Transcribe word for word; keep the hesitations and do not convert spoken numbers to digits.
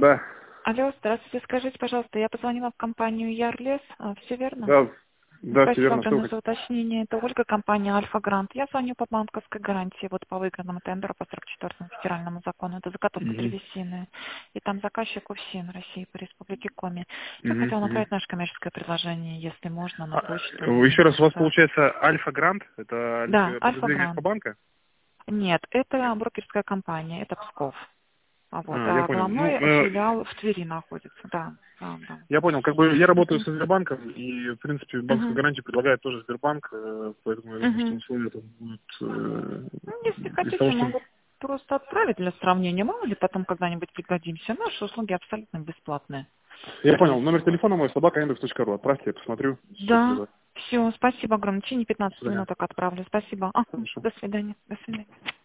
Да, Алло, здравствуйте. Скажите, пожалуйста, я позвонила в компанию Ярлес. Все верно? да, да, все Спасибо верно, что вы огромное за хотите. уточнение. Это Ольга, компания Альфа Грант. Я звоню по банковской гарантии, вот по выигранному тендеру по сорок четвёртому федеральному закону. Это заготовка Мгм. древесины. И там заказчик УФСИН России по Республике Коми. Я Мгм, хотела мгм. направить наше коммерческое предложение, если можно, на А, почту вы или еще раз, у вас просто... получается Альфа Грант, это Да, альфа- Альфа подразделение Грант. Альфа-банка? Нет, это брокерская компания, это Псков. А вот, А, я а понял. Ну, головной э, филиал в Твери находится. Да, да, да. я понял, как бы я работаю Мгм. со Сбербанком, и, в принципе, банковскую Мгм. гарантию предлагает тоже Сбербанк, э, поэтому я думаю, что Мгм. условия это будут э, Ну, если из того, хотите, что... могу просто отправить для сравнения. Мало ли потом когда-нибудь пригодимся. Наши услуги абсолютно бесплатные. Я понял, Если номер вот. телефона мой, собака индекс точка ру. Отправьте, я посмотрю, что это Да, за... все, спасибо огромное. В течение До пятнадцати свидания. минут так отправлю. Спасибо. Ага, Хорошо. до свидания. До свидания.